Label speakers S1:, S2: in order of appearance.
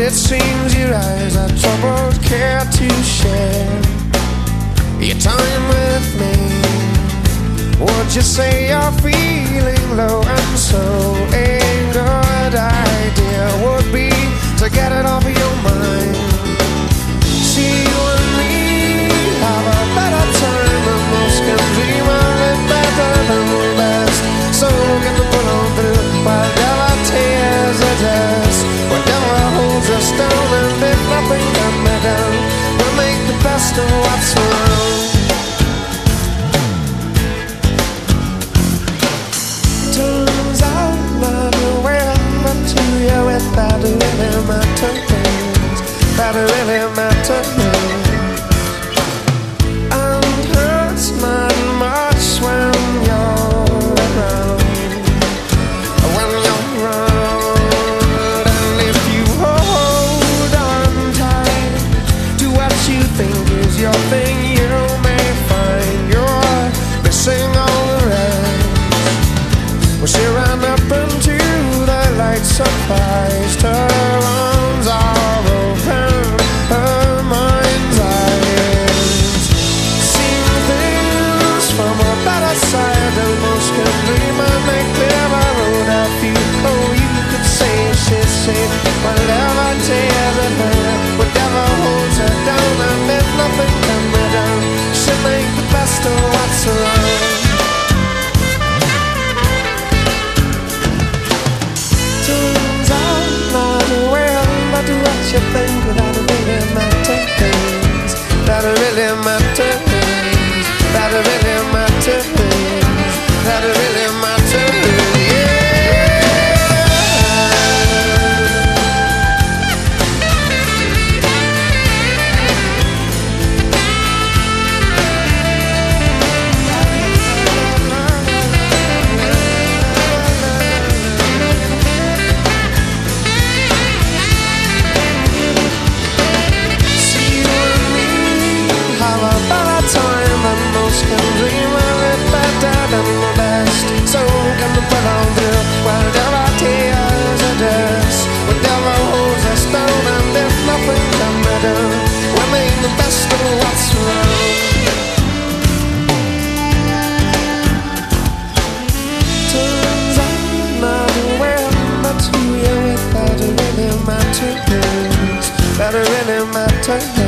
S1: it seems your eyes are troubled, care to share your time with me. Would you say you're feeling low, and so a good idea would be to get it off of your mind. See, you and me have a better time than most can dream of it, better than the best. So can we pull on through whatever tears us dust, whatever holds us down, and if nothing can be done, we'll make the best of what's around. Turns out not well, but to you it that really matters, that really matters. And hurts not much when you're around, when you're around. And if you hold on tight to what you think is your thing, you may find you're missing all the rest. Well, she ran up into the light, surprised, her arms are open, her mind's eyes, seeing things from a better side than most can dream and make clearer road a few. Oh, you could say she's safe, whatever tears at her, whatever holds her down, and if nothing can be done, she'll make the best of what's around. You think that really matters, that really matters, that really matters, that really matters, yeah. Can dream of it better than the best. So can we put on through whatever tears are dust, whatever holds us down, and if nothing can be done, we'll make the best of what's around. Turns out not well, but to you it that really matters, that really matters.